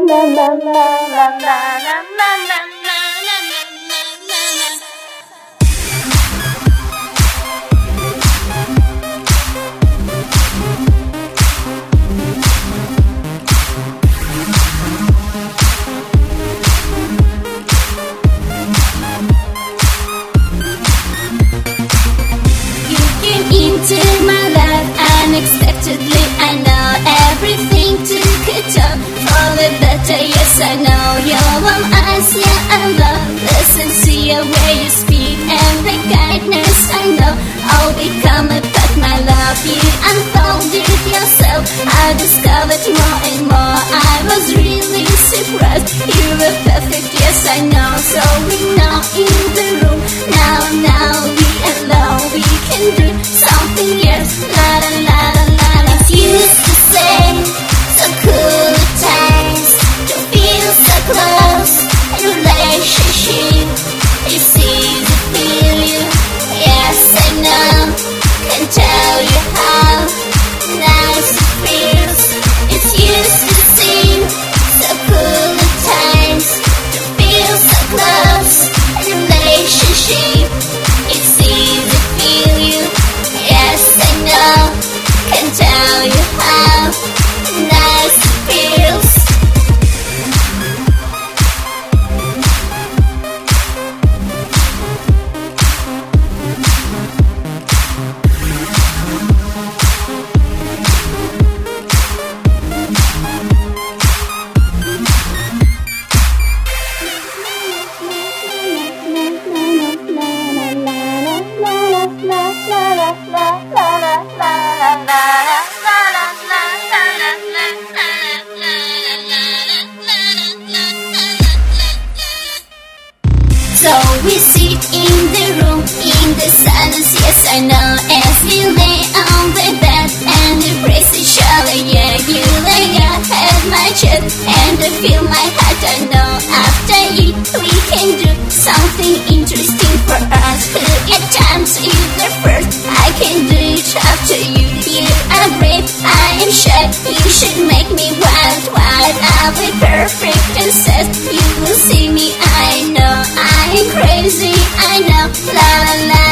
Into my life unexpectedly. I know everything took a turn for the better. Yes, I know your warm eyes, yeah, I love the sincere way you speak and the kindness. I know I'll become a pet. My love, you unfolded yourself. I discovered more and more. I was really surprised. You were perfect, yes, I know. So we now in the room. Now we alone. We can do something, yes. La la la la la la. It used to say so cool at times to feel so close in relationship. It's easy to feel you, yes I know. Can't tell you how nice it feels. It used to seem so cool at times to feel so close in relationship. It's easy to feel you, yes I know. Can't tell you how nice it feels. So we sit in the room, in the silence, yes I know. As we lay on the bed and embrace each other, yeah. You lay your head on my chest and feel my heart. I know after it we can do something interesting for us. At times you're the first, I can do it after you. You are brave, I am shy. You should make me wild. I'll be perfect and said you will see me. I know I'm crazy, I know. La la la.